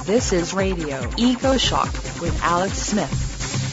This is Radio EcoShock with Alex Smith.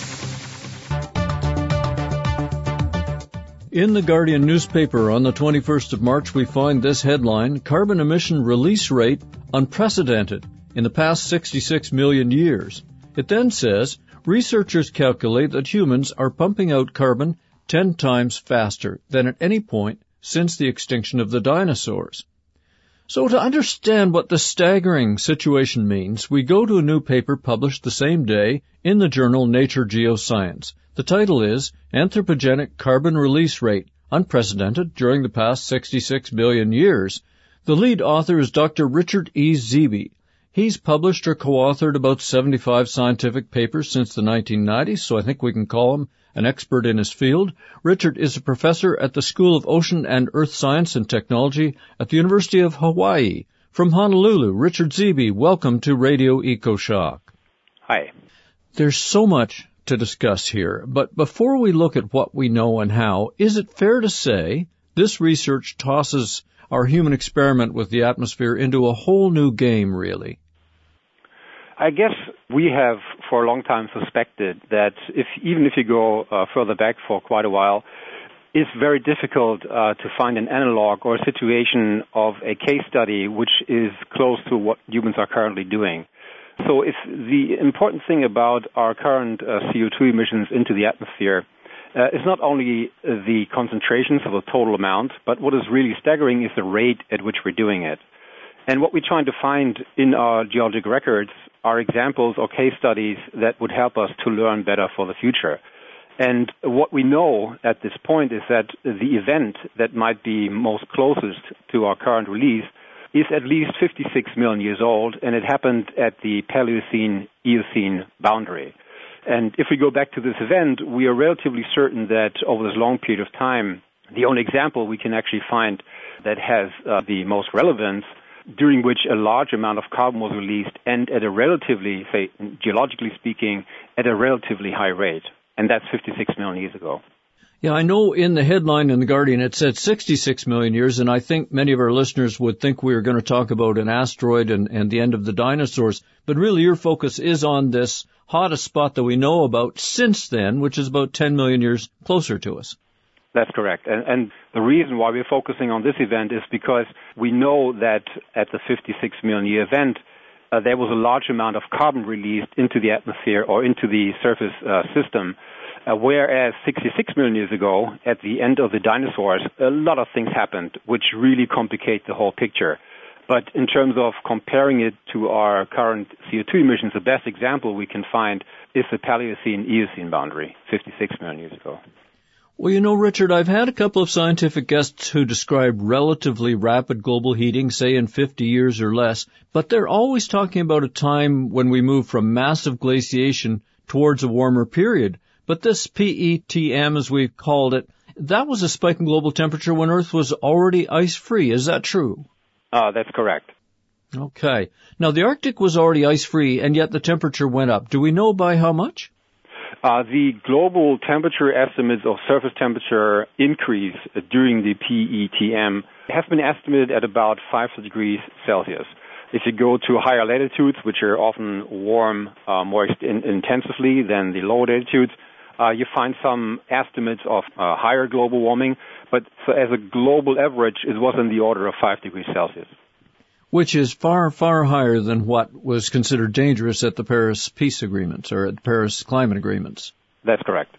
In the Guardian newspaper on the 21st of March, we find this headline, Carbon Emission Release Rate Unprecedented in the Past 66 Million Years. It then says, researchers calculate that humans are pumping out carbon 10 times faster than at any point since the extinction of the dinosaurs. So to understand what the staggering situation means, we go to a new paper published the same day in the journal Nature Geoscience. The title is Anthropogenic Carbon Release Rate, Unprecedented During the Past 66 Billion Years. The lead author is Dr. Richard E. Zeeby. He's published or co-authored about 75 scientific papers since the 1990s, so I think we can call him an expert in his field. Richard is a professor at the School of Ocean and Earth Science and Technology at the University of Hawaii. From Honolulu, Richard Zeeby, welcome to Radio EcoShock. Hi. There's so much to discuss here, but before we look at what we know and how, is it fair to say this research tosses our human experiment with the atmosphere into a whole new game, really? I guess we have for a long time suspected that even if you go further back for quite a while, it's very difficult to find an analog or a situation of a case study which is close to what humans are currently doing. So if the important thing about our current CO2 emissions into the atmosphere is not only the concentrations of the total amount, but what is really staggering is the rate at which we're doing it. And what we're trying to find in our geologic records are examples or case studies that would help us to learn better for the future. And what we know at this point is that the event that might be most closest to our current release is at least 56 million years old, and it happened at the Paleocene-Eocene boundary. And if we go back to this event, we are relatively certain that over this long period of time, the only example we can actually find that has the most relevance, during which a large amount of carbon was released and at a relatively, say, geologically speaking, at a relatively high rate. And that's 56 million years ago. Yeah, I know in the headline in The Guardian it said 66 million years, and I think many of our listeners would think we were going to talk about an asteroid and the end of the dinosaurs. But really your focus is on this hottest spot that we know about since then, which is about 10 million years closer to us. That's correct. And the reason why we're focusing on this event is because we know that at the 56 million year event, there was a large amount of carbon released into the atmosphere or into the surface system, whereas 66 million years ago, at the end of the dinosaurs, a lot of things happened which really complicate the whole picture. But in terms of comparing it to our current CO2 emissions, the best example we can find is the Paleocene-Eocene boundary, 56 million years ago. Well, you know, Richard, I've had a couple of scientific guests who describe relatively rapid global heating, say in 50 years or less, but they're always talking about a time when we move from massive glaciation towards a warmer period. But this PETM, as we've called it, that was a spike in global temperature when Earth was already ice-free. Is that true? That's correct. Okay. Now, the Arctic was already ice-free, and yet the temperature went up. Do we know by how much? The global temperature estimates of surface temperature increase during the PETM have been estimated at about 5 degrees Celsius. If you go to higher latitudes, which are often warm more intensively than the lower latitudes, you find some estimates of higher global warming, but so as a global average, it was in the order of 5 degrees Celsius. Which is far, far higher than what was considered dangerous at the Paris Peace Agreements or at the Paris Climate Agreements. That's correct.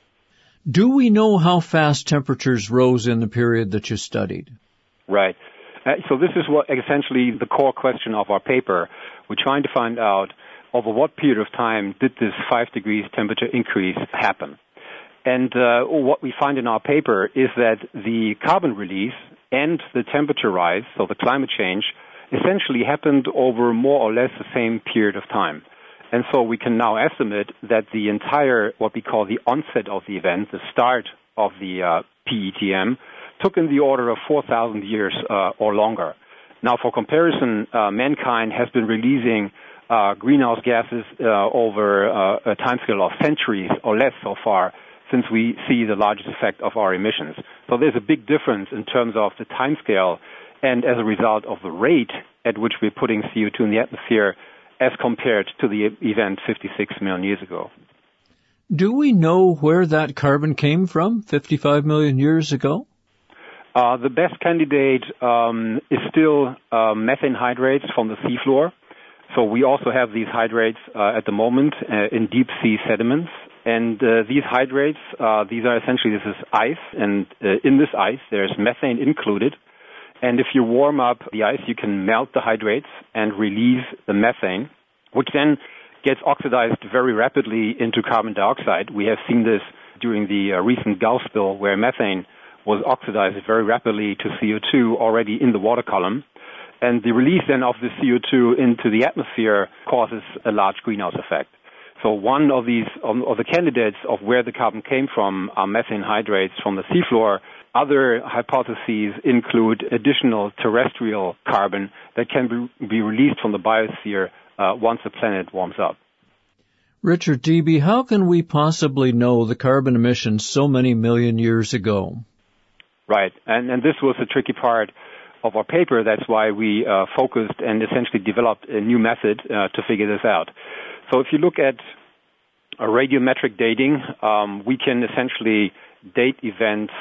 Do we know how fast temperatures rose in the period that you studied? Right. So this is what essentially the core question of our paper. We're trying to find out over what period of time did this 5 degrees temperature increase happen. And what we find in our paper is that the carbon release and the temperature rise, so the climate change, essentially happened over more or less the same period of time. And so we can now estimate that the entire, what we call the onset of the event, the start of the PETM, took in the order of 4,000 years or longer. Now, for comparison, mankind has been releasing greenhouse gases over a timescale of centuries or less so far since we see the largest effect of our emissions. So there's a big difference in terms of the timescale and as a result of the rate at which we're putting CO2 in the atmosphere as compared to the event 56 million years ago. Do we know where that carbon came from 55 million years ago? The best candidate is still methane hydrates from the seafloor. So we also have these hydrates at the moment in deep sea sediments. And these hydrates, these are essentially, this is ice, and in this ice there's methane included. And if you warm up the ice, you can melt the hydrates and release the methane, which then gets oxidized very rapidly into carbon dioxide. We have seen this during the recent Gulf spill, where methane was oxidized very rapidly to CO2 already in the water column. And the release then of the CO2 into the atmosphere causes a large greenhouse effect. So one of these, of the candidates of where the carbon came from are methane hydrates from the seafloor. Other hypotheses include additional terrestrial carbon that can be released from the biosphere once the planet warms up. Richard Deby, how can we possibly know the carbon emissions so many million years ago? Right, and this was the tricky part of our paper. That's why we focused and essentially developed a new method to figure this out. So if you look at radiometric dating, we can essentially date events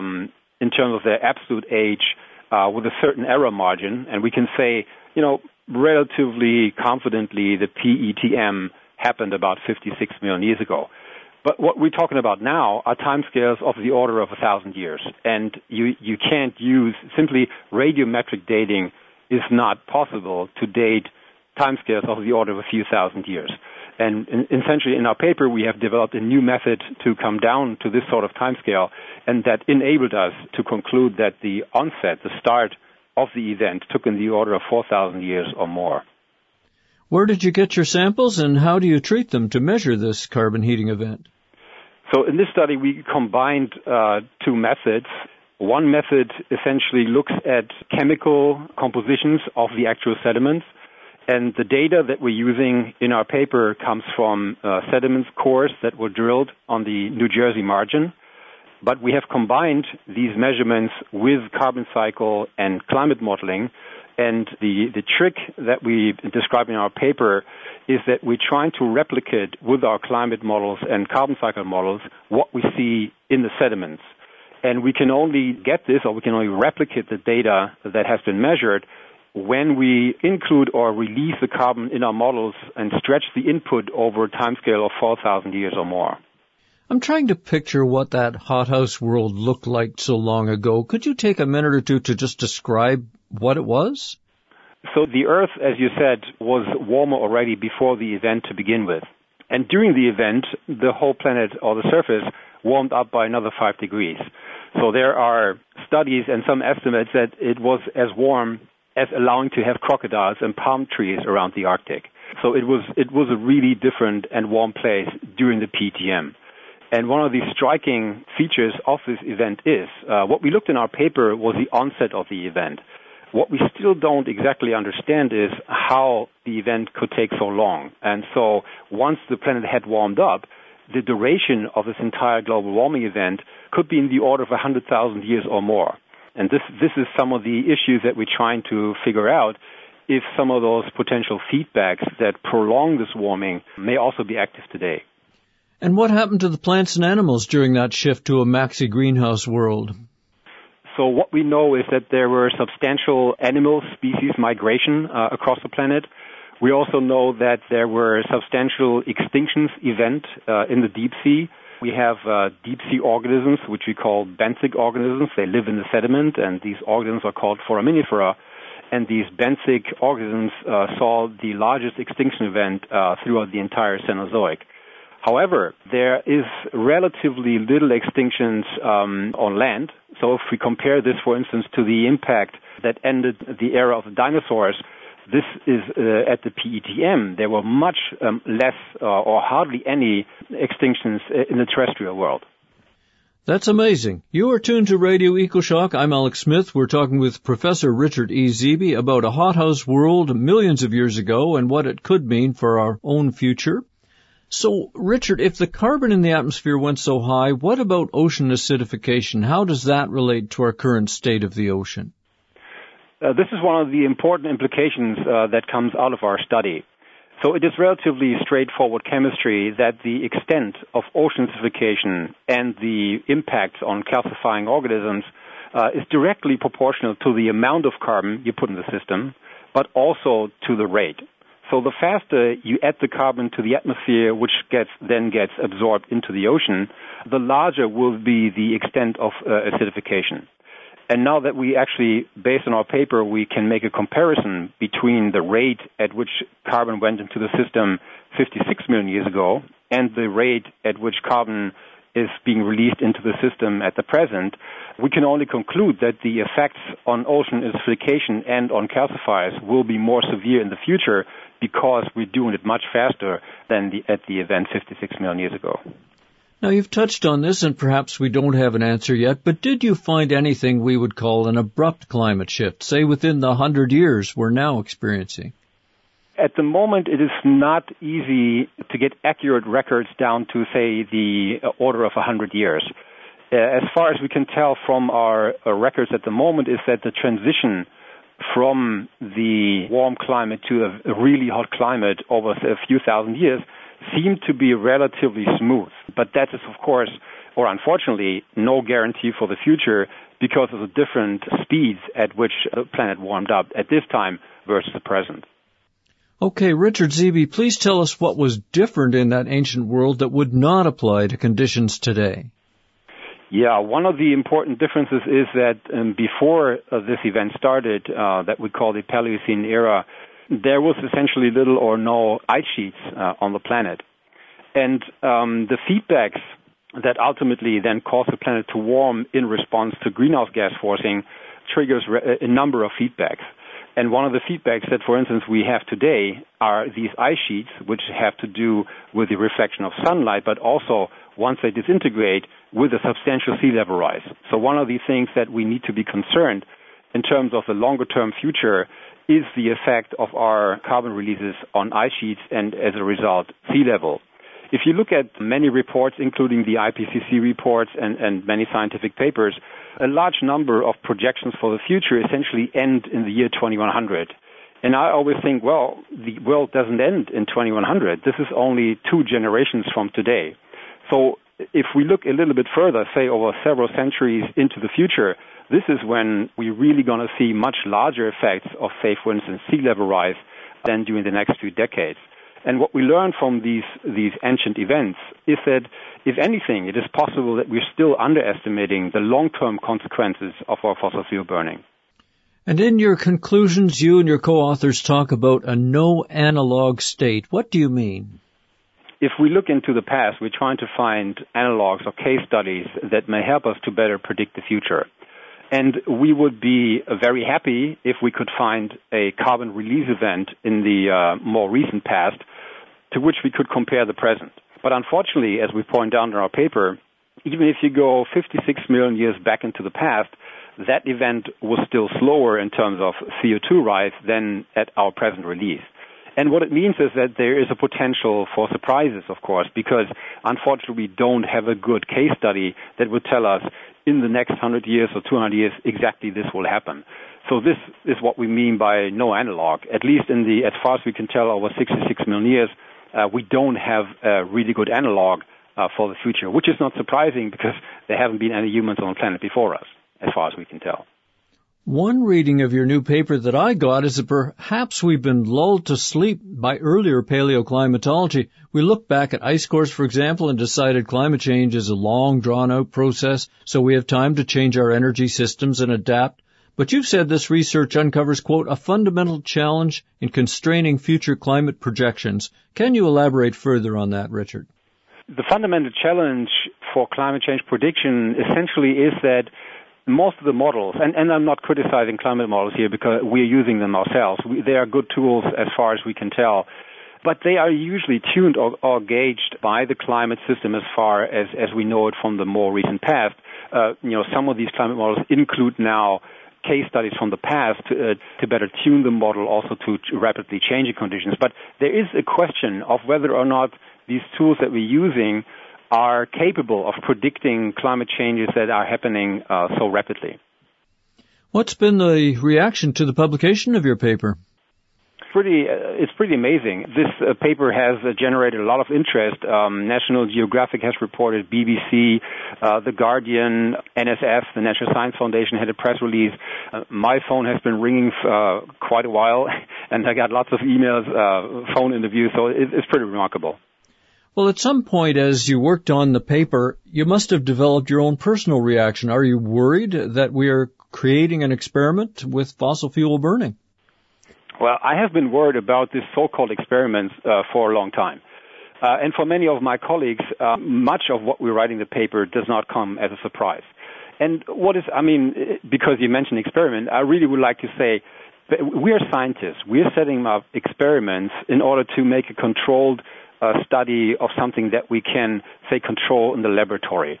in terms of their absolute age with a certain error margin, and we can say, relatively confidently the PETM happened about 56 million years ago. But what we're talking about now are timescales of the order of 1,000 years, and you can't use simply radiometric dating is not possible to date timescales of the order of a few thousand years. And essentially in our paper we have developed a new method to come down to this sort of timescale, and that enabled us to conclude that the onset, the start of the event, took in the order of 4,000 years or more. Where did you get your samples, and how do you treat them to measure this carbon heating event? So in this study, we combined two methods. One method essentially looks at chemical compositions of the actual sediments, and the data that we're using in our paper comes from sediment cores that were drilled on the New Jersey margin. But we have combined these measurements with carbon cycle and climate modeling. And the trick that we describe in our paper is that we're trying to replicate with our climate models and carbon cycle models what we see in the sediments. And we can only get this, or we can only replicate the data that has been measured when we include or release the carbon in our models and stretch the input over a timescale of 4,000 years or more. I'm trying to picture what that hothouse world looked like so long ago. Could you take a minute or two to just describe what it was? So the Earth, as you said, was warmer already before the event to begin with. And during the event, the whole planet, or the surface, warmed up by another 5 degrees. So there are studies and some estimates that it was as warm as allowing to have crocodiles and palm trees around the Arctic. So it was a really different and warm place during the PETM. And one of the striking features of this event is, what we looked in our paper was the onset of the event. What we still don't exactly understand is how the event could take so long. And so once the planet had warmed up, the duration of this entire global warming event could be in the order of 100,000 years or more. And this is some of the issues that we're trying to figure out, if some of those potential feedbacks that prolong this warming may also be active today. And what happened to the plants and animals during that shift to a maxi-greenhouse world? So what we know is that there were substantial animal species migration across the planet. We also know that there were substantial extinctions event in the deep sea. We have deep sea organisms, which we call benthic organisms. They live in the sediment, and these organisms are called foraminifera. And these benthic organisms saw the largest extinction event throughout the entire Cenozoic. However, there is relatively little extinctions on land. So if we compare this, for instance, to the impact that ended the era of the dinosaurs, this is at the PETM. There were much less or hardly any extinctions in the terrestrial world. That's amazing. You are tuned to Radio EcoShock. I'm Alex Smith. We're talking with Professor Richard E. Deby about a hothouse world millions of years ago and what it could mean for our own future. So, Richard, if the carbon in the atmosphere went so high, what about ocean acidification? How does that relate to our current state of the ocean? This is one of the important implications that comes out of our study. So it is relatively straightforward chemistry that the extent of ocean acidification and the impact on calcifying organisms is directly proportional to the amount of carbon you put in the system, but also to the rate. So the faster you add the carbon to the atmosphere, which then gets absorbed into the ocean, the larger will be the extent of acidification. And now that we actually, based on our paper, we can make a comparison between the rate at which carbon went into the system 56 million years ago and the rate at which carbon is being released into the system at the present, we can only conclude that the effects on ocean acidification and on calcifiers will be more severe in the future because we're doing it much faster than at the event 56 million years ago. Now, you've touched on this, and perhaps we don't have an answer yet, but did you find anything we would call an abrupt climate shift, say within the 100 years we're now experiencing? At the moment, it is not easy to get accurate records down to, say, the order of 100 years. As far as we can tell from our records at the moment is that the transition from the warm climate to a really hot climate over a few thousand years seem to be relatively smooth. But that is, of course, or unfortunately, no guarantee for the future because of the different speeds at which the planet warmed up at this time versus the present. Okay, Richard Zeeby, please tell us what was different in that ancient world that would not apply to conditions today. Yeah, one of the important differences is that before this event started, that we call the Paleocene era, there was essentially little or no ice sheets on the planet. And the feedbacks that ultimately then cause the planet to warm in response to greenhouse gas forcing triggers a number of feedbacks. And one of the feedbacks that, for instance, we have today are these ice sheets, which have to do with the reflection of sunlight, but also, once they disintegrate, with a substantial sea level rise. So one of the things that we need to be concerned in terms of the longer-term future is the effect of our carbon releases on ice sheets and, as a result, sea level. If you look at many reports, including the IPCC reports and many scientific papers, a large number of projections for the future essentially end in the year 2100. And I always think, well, the world doesn't end in 2100. This is only 2 generations from today. So if we look a little bit further, say over several centuries into the future, this is when we're really going to see much larger effects of, say, for instance, sea level rise than during the next few decades. And what we learn from these ancient events is that, if anything, it is possible that we're still underestimating the long-term consequences of our fossil fuel burning. And in your conclusions, you and your co-authors talk about a no-analog state. What do you mean? If we look into the past, we're trying to find analogs or case studies that may help us to better predict the future. And we would be very happy if we could find a carbon release event in the more recent past to which we could compare the present. But unfortunately, as we point out in our paper, even if you go 56 million years back into the past, that event was still slower in terms of CO2 rise than at our present release. And what it means is that there is a potential for surprises, of course, because unfortunately we don't have a good case study that would tell us in the next 100 years or 200 years exactly this will happen. So this is what we mean by no analog. At least as far as we can tell, over 66 million years, we don't have a really good analog for the future, which is not surprising because there haven't been any humans on the planet before us, as far as we can tell. One reading of your new paper that I got is that perhaps we've been lulled to sleep by earlier paleoclimatology. We look back at ice cores, for example, and decided climate change is a long, drawn-out process, so we have time to change our energy systems and adapt. But you've said this research uncovers, quote, a fundamental challenge in constraining future climate projections. Can you elaborate further on that, Richard? The fundamental challenge for climate change prediction essentially is that most of the models, and I'm not criticizing climate models here because we're using them ourselves. They are good tools as far as we can tell. But they are usually tuned or gauged by the climate system as far as we know it from the more recent past. Some of these climate models include now case studies from the past to better tune the model also to rapidly changing conditions. But there is a question of whether or not these tools that we're using are capable of predicting climate changes that are happening so rapidly. What's been the reaction to the publication of your paper? it's pretty amazing. This paper has generated a lot of interest. National Geographic has reported, BBC, The Guardian, NSF, the National Science Foundation, had a press release. My phone has been ringing for quite a while, and I got lots of emails, phone interviews, so it's pretty remarkable. Well, at some point as you worked on the paper, you must have developed your own personal reaction. Are you worried that we are creating an experiment with fossil fuel burning? Well, I have been worried about this so-called experiments for a long time. And for many of my colleagues, much of what we write in the paper does not come as a surprise. And because you mentioned experiment, I really would like to say that we are scientists. We are setting up experiments in order to make a controlled study of something that we can, say, control in the laboratory.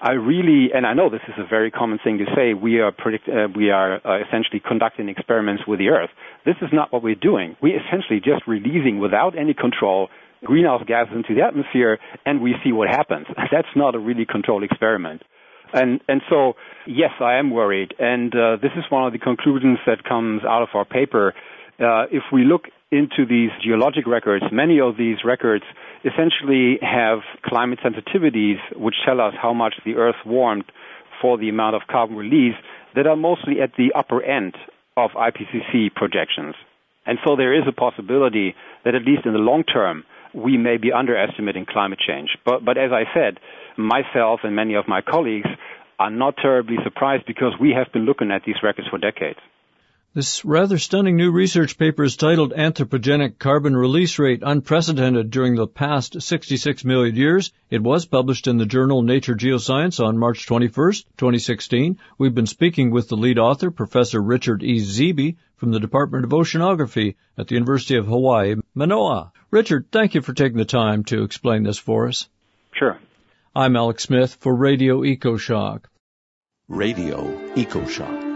And I know this is a very common thing to say, we are essentially conducting experiments with the Earth. This is not what we're doing. We're essentially just releasing, without any control, greenhouse gases into the atmosphere, and we see what happens. That's not a really controlled experiment. And so, yes, I am worried. And this is one of the conclusions that comes out of our paper. If we look into these geologic records, many of these records essentially have climate sensitivities which tell us how much the Earth warmed for the amount of carbon release that are mostly at the upper end of IPCC projections. And so there is a possibility that at least in the long term, we may be underestimating climate change. But as I said, myself and many of my colleagues are not terribly surprised because we have been looking at these records for decades. This rather stunning new research paper is titled Anthropogenic Carbon Release Rate Unprecedented During the Past 66 Million Years. It was published in the journal Nature Geoscience on March 21st, 2016. We've been speaking with the lead author, Professor Richard E. Zeeby, from the Department of Oceanography at the University of Hawaii, Manoa. Richard, thank you for taking the time to explain this for us. Sure. I'm Alex Smith for Radio EcoShock. Radio EcoShock.